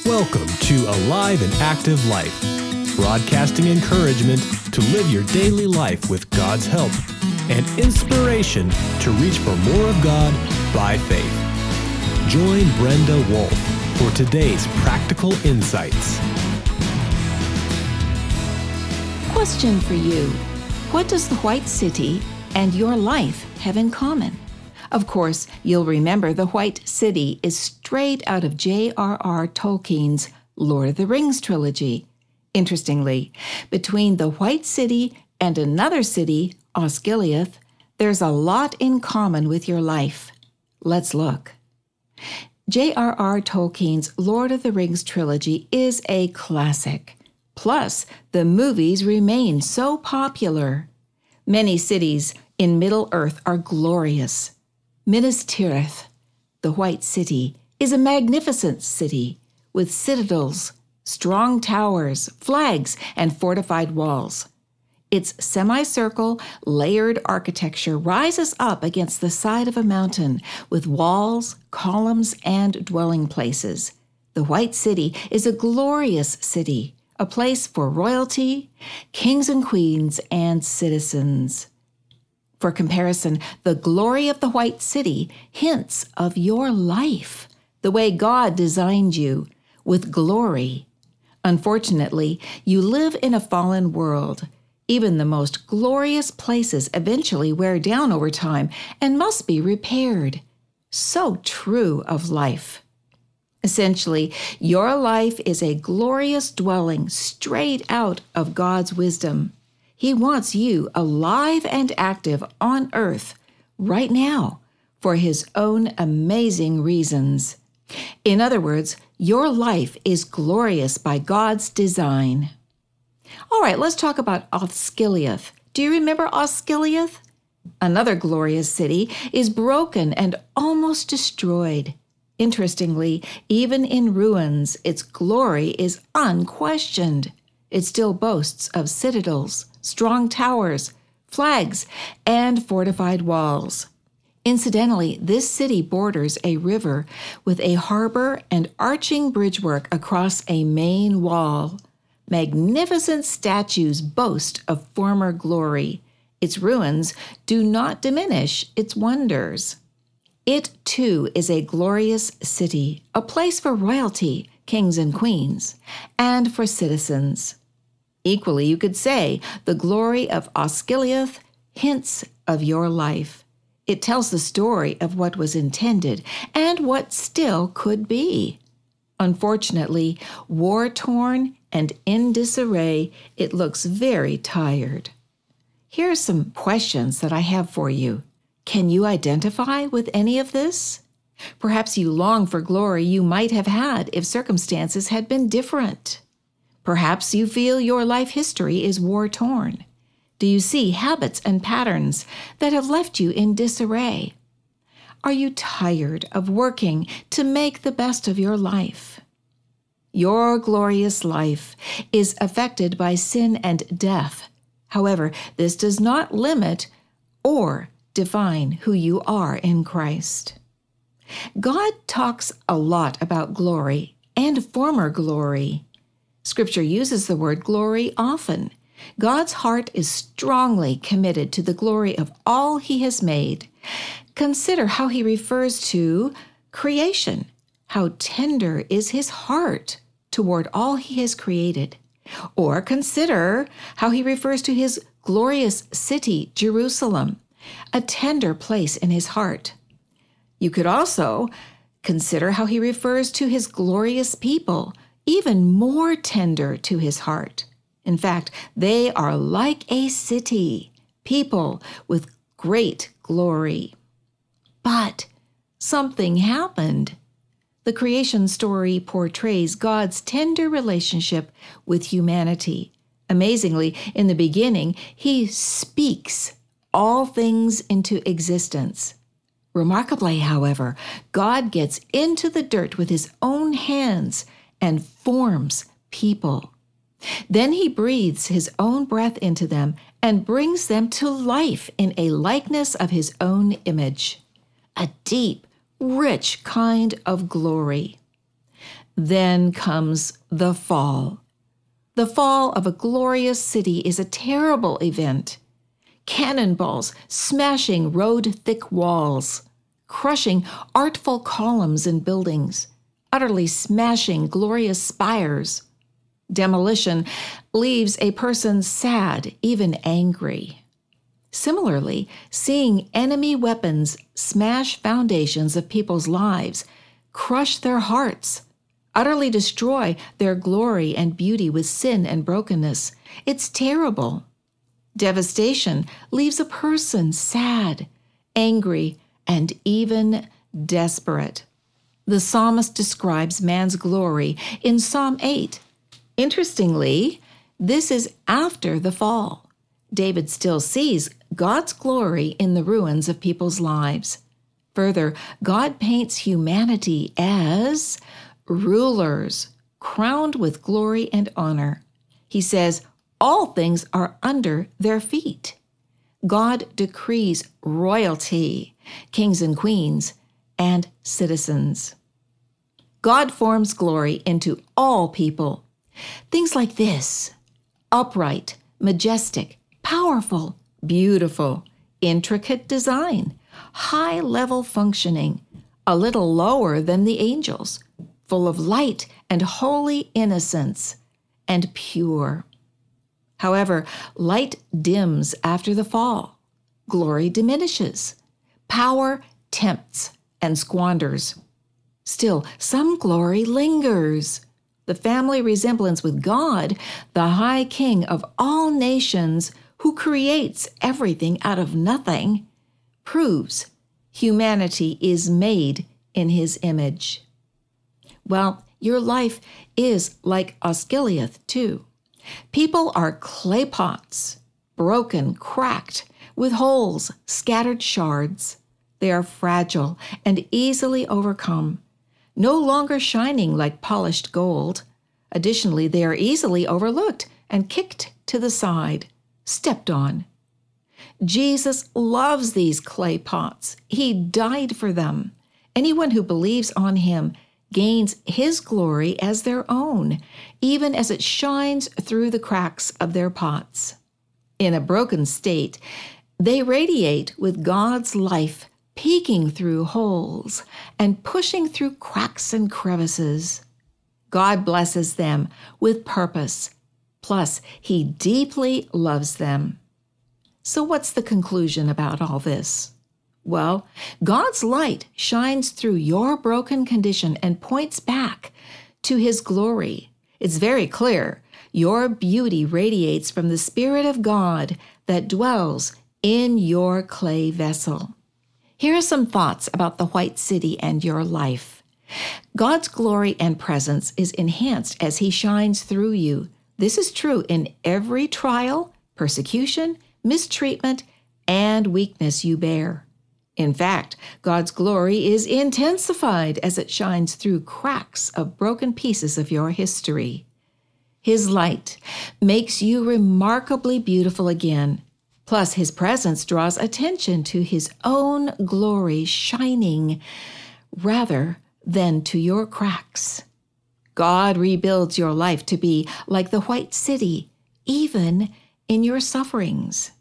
Welcome to Alive and Active Life, broadcasting encouragement to live your daily life with God's help and inspiration to reach for more of God by faith. Join Brenda Wolf for today's practical insights. Question for you. What does the White City and your life have in common? Of course, you'll remember the White City is straight out of J.R.R. Tolkien's Lord of the Rings trilogy. Interestingly, between the White City and another city, Osgiliath, there's a lot in common with your life. Let's look. J.R.R. Tolkien's Lord of the Rings trilogy is a classic. Plus, the movies remain so popular. Many cities in Middle-earth are glorious. Minas Tirith, the White City, is a magnificent city with citadels, strong towers, flags, and fortified walls. Its semicircle, layered architecture rises up against the side of a mountain with walls, columns, and dwelling places. The White City is a glorious city, a place for royalty, kings and queens, and citizens. For comparison, the glory of the White City hints of your life, the way God designed you, with glory. Unfortunately, you live in a fallen world. Even the most glorious places eventually wear down over time and must be repaired. So true of life. Essentially, your life is a glorious dwelling straight out of God's wisdom. He wants you alive and active on earth right now for His own amazing reasons. In other words, your life is glorious by God's design. All right, let's talk about Osgiliath. Do you remember Osgiliath? Another glorious city is broken and almost destroyed. Interestingly, even in ruins, its glory is unquestioned. It still boasts of citadels, strong towers, flags, and fortified walls. Incidentally, this city borders a river with a harbor and arching bridgework across a main wall. Magnificent statues boast of former glory. Its ruins do not diminish its wonders. It, too, is a glorious city, a place for royalty, kings and queens, and for citizens. Equally, you could say the glory of Osgiliath hints of your life. It tells the story of what was intended and what still could be. Unfortunately, war-torn and in disarray, it looks very tired. Here are some questions that I have for you. Can you identify with any of this? Perhaps you long for glory you might have had if circumstances had been different. Perhaps you feel your life history is war-torn. Do you see habits and patterns that have left you in disarray? Are you tired of working to make the best of your life? Your glorious life is affected by sin and death. However, this does not limit or define who you are in Christ. God talks a lot about glory and former glory. Scripture uses the word glory often. God's heart is strongly committed to the glory of all He has made. Consider how He refers to creation. How tender is His heart toward all He has created. Or consider how He refers to His glorious city, Jerusalem, a tender place in His heart. You could also consider how He refers to His glorious people, even more tender to His heart. In fact, they are like a city, people with great glory. But something happened. The creation story portrays God's tender relationship with humanity. Amazingly, in the beginning, He speaks all things into existence. Remarkably, however, God gets into the dirt with His own hands and forms people. Then He breathes His own breath into them and brings them to life in a likeness of His own image. A deep, rich kind of glory. Then comes the fall. The fall of a glorious city is a terrible event. Cannonballs smashing road-thick walls, crushing artful columns and buildings, utterly smashing glorious spires. Demolition leaves a person sad, even angry. Similarly, seeing enemy weapons smash foundations of people's lives, crush their hearts, utterly destroy their glory and beauty with sin and brokenness, it's terrible. Devastation leaves a person sad, angry, and even desperate. The psalmist describes man's glory in Psalm 8. Interestingly, this is after the fall. David still sees God's glory in the ruins of people's lives. Further, God paints humanity as rulers, crowned with glory and honor. He says, all things are under their feet. God decrees royalty, kings and queens, and citizens. God forms glory into all people. Things like this: upright, majestic, powerful, beautiful, intricate design, high-level functioning, a little lower than the angels, full of light and holy innocence, and pure. However, light dims after the fall. Glory diminishes. Power tempts and squanders. Still, some glory lingers. The family resemblance with God, the high king of all nations who creates everything out of nothing, proves humanity is made in his image. Well, your life is like Osgiliath, too. People are clay pots, broken, cracked, with holes, scattered shards. They are fragile and easily overcome, no longer shining like polished gold. Additionally, they are easily overlooked and kicked to the side, stepped on. Jesus loves these clay pots. He died for them. Anyone who believes on him gains his glory as their own, even as it shines through the cracks of their pots. In a broken state, they radiate with God's life peeking through holes and pushing through cracks and crevices. God blesses them with purpose, plus he deeply loves them. So what's the conclusion about all this? Well, God's light shines through your broken condition and points back to his glory. It's very clear. Your beauty radiates from the Spirit of God that dwells in your clay vessel. Here are some thoughts about the White City and your life. God's glory and presence is enhanced as he shines through you. This is true in every trial, persecution, mistreatment, and weakness you bear. In fact, God's glory is intensified as it shines through cracks of broken pieces of your history. His light makes you remarkably beautiful again. Plus, his presence draws attention to his own glory shining rather than to your cracks. God rebuilds your life to be like the White City, even in your sufferings.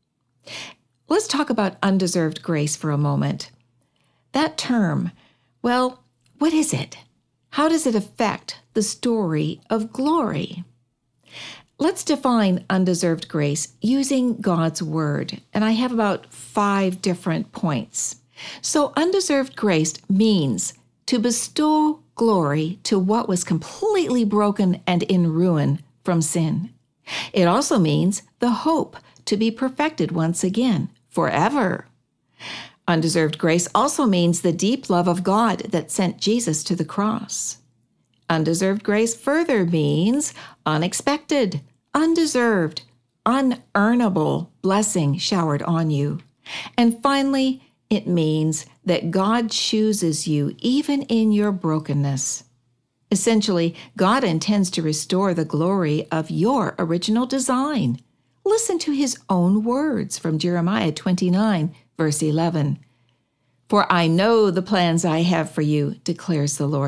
Let's talk about undeserved grace for a moment. That term, well, what is it? How does it affect the story of glory? Let's define undeserved grace using God's word, and I have about 5 different points. So undeserved grace means to bestow glory to what was completely broken and in ruin from sin. It also means the hope to be perfected once again, forever. Undeserved grace also means the deep love of God that sent Jesus to the cross. Undeserved grace further means unexpected, undeserved, unearnable blessing showered on you. And finally, it means that God chooses you even in your brokenness. Essentially, God intends to restore the glory of your original design. Listen to his own words from Jeremiah 29, verse 11. For I know the plans I have for you, declares the Lord,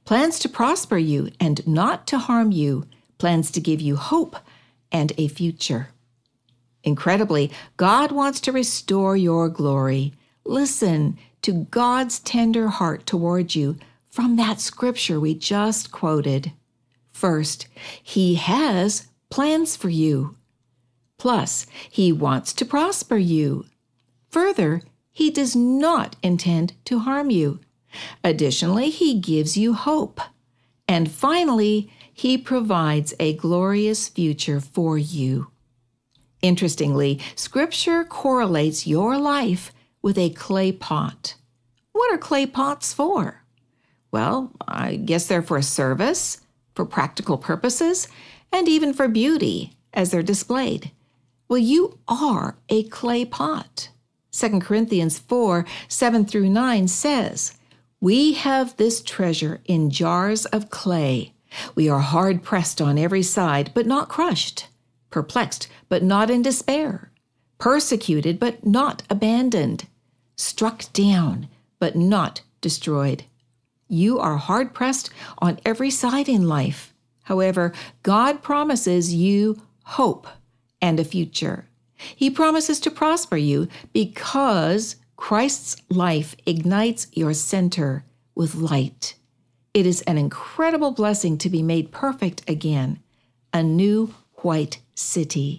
plans to prosper you and not to harm you, plans to give you hope and a future. Incredibly, God wants to restore your glory. Listen to God's tender heart toward you from that scripture we just quoted. First, He has plans for you. Plus, He wants to prosper you. Further, He does not intend to harm you. Additionally, He gives you hope. And finally, He provides a glorious future for you. Interestingly, Scripture correlates your life with a clay pot. What are clay pots for? Well, I guess they're for service, for practical purposes, and even for beauty as they're displayed. Well, you are a clay pot. 2 Corinthians 4:7-9 says, "We have this treasure in jars of clay. We are hard pressed on every side, but not crushed, perplexed, but not in despair, persecuted, but not abandoned, struck down, but not destroyed." You are hard pressed on every side in life. However, God promises you hope and a future. He promises to prosper you because Christ's life ignites your center with light. It is an incredible blessing to be made perfect again, a new white city.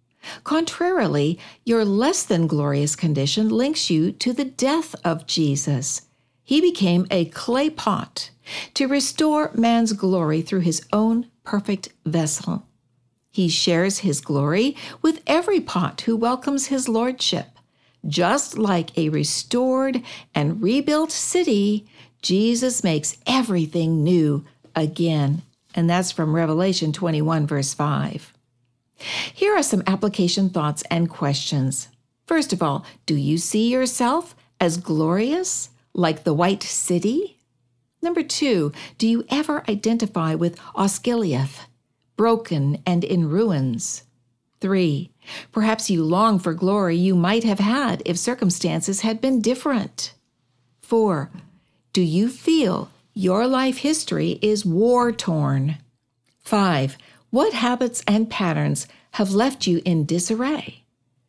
Contrarily, your less than glorious condition links you to the death of Jesus. He became a clay pot to restore man's glory through His own perfect vessel. He shares His glory with every pot who welcomes His lordship. Just like a restored and rebuilt city, Jesus makes everything new again. And that's from Revelation 21, verse 5. Here are some application thoughts and questions. First of all, do you see yourself as glorious, like the white city? Number 2, do you ever identify with Osgiliath, broken and in ruins? 3, perhaps you long for glory you might have had if circumstances had been different. 4, do you feel your life history is war-torn? 5, what habits and patterns have left you in disarray?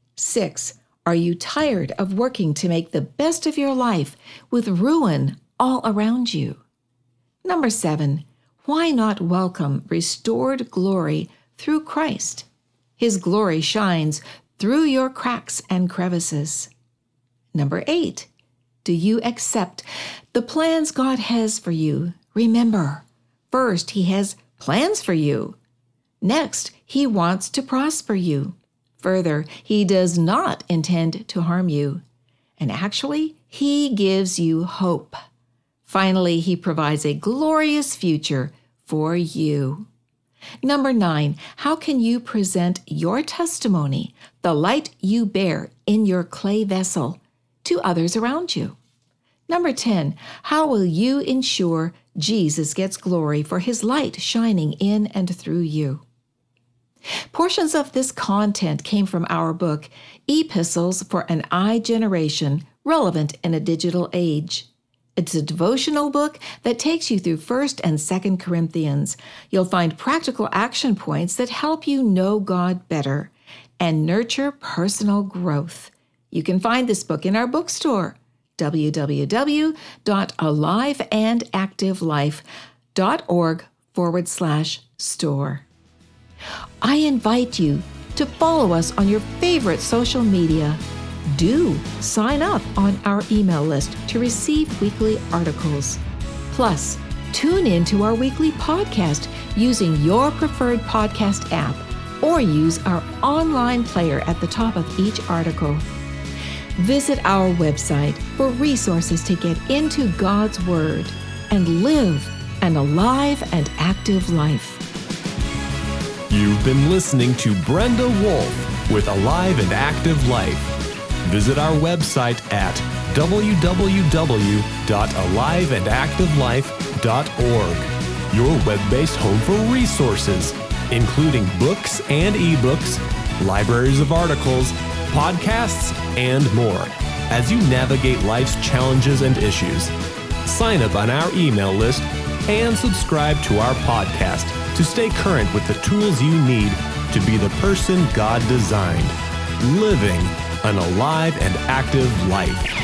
6, are you tired of working to make the best of your life with ruin all around you? Number 7, why not welcome restored glory through Christ? His glory shines through your cracks and crevices. Number 8, do you accept the plans God has for you? Remember, first, He has plans for you. Next, He wants to prosper you. Further, He does not intend to harm you. And actually, He gives you hope. Finally, He provides a glorious future for you. Number 9, how can you present your testimony, the light you bear in your clay vessel, to others around you? Number 10, how will you ensure Jesus gets glory for His light shining in and through you? Portions of this content came from our book, Epistles for an iGeneration, Relevant in a Digital Age. It's a devotional book that takes you through 1 and 2 Corinthians. You'll find practical action points that help you know God better and nurture personal growth. You can find this book in our bookstore, www.aliveandactivelife.org/store. I invite you to follow us on your favorite social media. Do sign up on our email list to receive weekly articles. Plus, tune in to our weekly podcast using your preferred podcast app or use our online player at the top of each article. Visit our website for resources to get into God's Word and live an alive and active life. You've been listening to Brenda Wolf with Alive and Active Life. Visit our website at www.aliveandactivelife.org, your web-based home for resources, including books and ebooks, libraries of articles, podcasts, and more, as you navigate life's challenges and issues. Sign up on our email list and subscribe to our podcast to stay current with the tools you need to be the person God designed, living an alive and active life.